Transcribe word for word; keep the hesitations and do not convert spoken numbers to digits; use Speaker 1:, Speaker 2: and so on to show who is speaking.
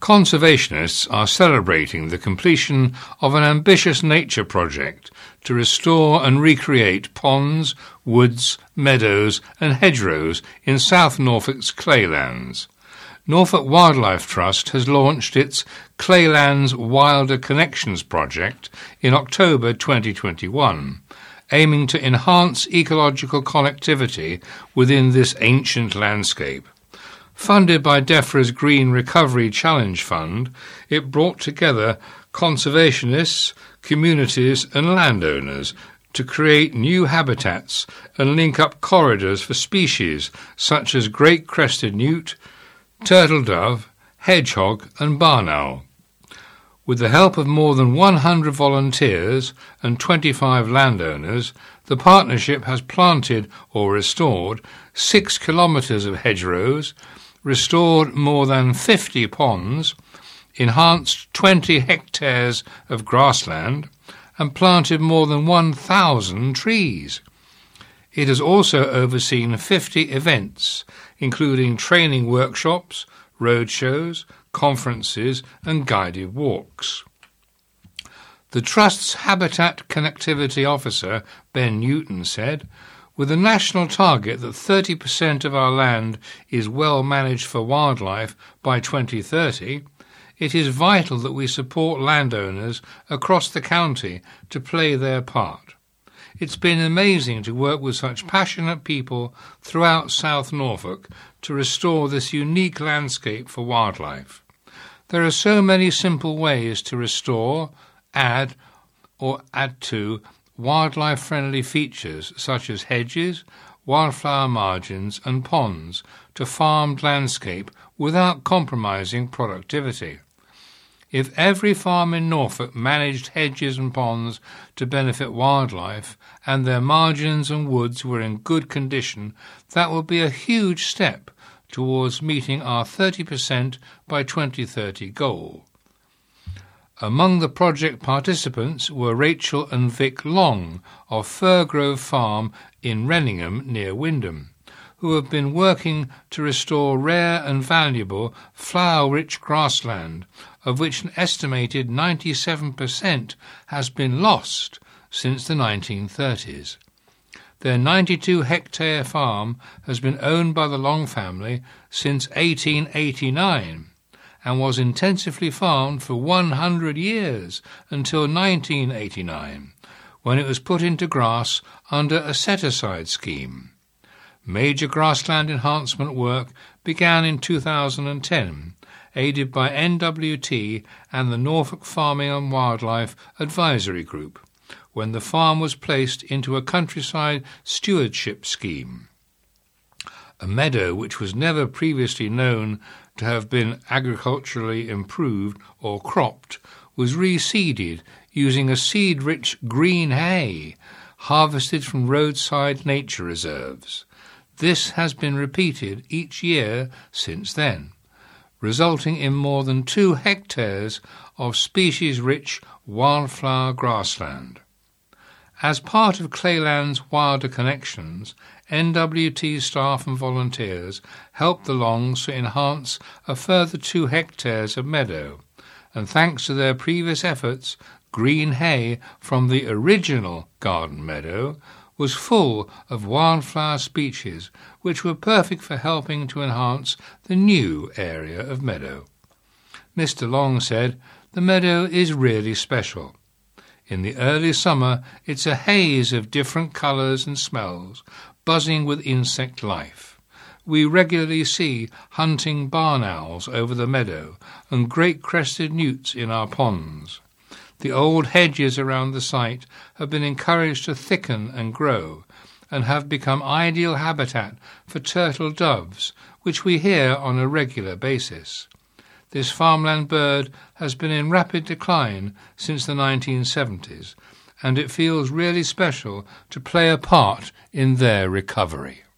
Speaker 1: Conservationists are celebrating the completion of an ambitious nature project to restore and recreate ponds, woods, meadows and hedgerows in South Norfolk's claylands. Norfolk Wildlife Trust has launched its Claylands Wilder Connections project in October twenty twenty-one, aiming to enhance ecological connectivity within this ancient landscape. Funded by DEFRA's Green Recovery Challenge Fund, it brought together conservationists, communities and landowners to create new habitats and link up corridors for species such as great crested newt, turtle dove, hedgehog and barn owl. With the help of more than one hundred volunteers and twenty-five landowners, the partnership has planted or restored six kilometres of hedgerows, restored more than fifty ponds, enhanced twenty hectares of grassland, and planted more than one thousand trees. It has also overseen fifty events, including training workshops, roadshows, conferences and guided walks. The Trust's Habitat Connectivity Officer, Ben Newton, said, "With a national target that thirty percent of our land is well managed for wildlife by twenty thirty, it is vital that we support landowners across the county to play their part. It's been amazing to work with such passionate people throughout South Norfolk to restore this unique landscape for wildlife. There are so many simple ways to restore, add, or add to wildlife-friendly features such as hedges, wildflower margins and ponds to farmed landscape without compromising productivity. If every farm in Norfolk managed hedges and ponds to benefit wildlife and their margins and woods were in good condition, that would be a huge step towards meeting our thirty percent by twenty thirty goal." Among the project participants were Rachel and Vic Long of Firgrove Farm in Renningham near Wymondham, who have been working to restore rare and valuable flower-rich grassland, of which an estimated ninety-seven percent has been lost since the nineteen thirties. Their ninety-two hectare farm has been owned by the Long family since eighteen eighty-nine and was intensively farmed for one hundred years until nineteen eighty-nine, when it was put into grass under a set-aside scheme. Major grassland enhancement work began in two thousand ten, aided by N W T and the Norfolk Farming and Wildlife Advisory Group, when the farm was placed into a countryside stewardship scheme. A meadow which was never previously known to have been agriculturally improved or cropped was reseeded using a seed-rich green hay harvested from roadside nature reserves. This has been repeated each year since then, resulting in more than two hectares of species-rich wildflower grassland. As part of Claylands Wilder Connections, N W T staff and volunteers helped the Longs to enhance a further two hectares of meadow, and thanks to their previous efforts, green hay from the original garden meadow was full of wildflower species which were perfect for helping to enhance the new area of meadow. Mister Long said, "The meadow is really special. In the early summer, it's a haze of different colours and smells, buzzing with insect life. We regularly see hunting barn owls over the meadow and great crested newts in our ponds. The old hedges around the site have been encouraged to thicken and grow and have become ideal habitat for turtle doves, which we hear on a regular basis. This farmland bird has been in rapid decline since the nineteen seventies, and it feels really special to play a part in their recovery."